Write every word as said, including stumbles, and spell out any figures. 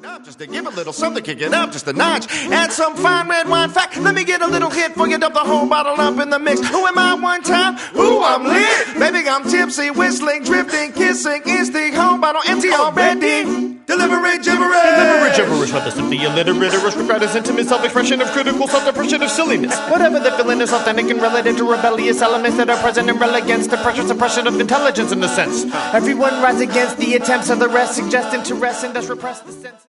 Just to give a little something, kick it up just a notch. Add some fine red wine fact. Let me get a little hit for you. Dump the whole bottle up in the mix. Who am I one time? Ooh, I'm lit. Baby, I'm tipsy, whistling, drifting, kissing. Is the whole bottle empty already? Deliberate gibberish. Deliberate gibberish, whether simply illiterate or regardless, intimate self-expression of critical self-depression of silliness. Whatever the feeling is authentic and relative to rebellious elements that are present and rel against the pressure suppression of intelligence in a sense. Everyone rise against the attempts of the rest, suggesting to rest and thus repress the sense.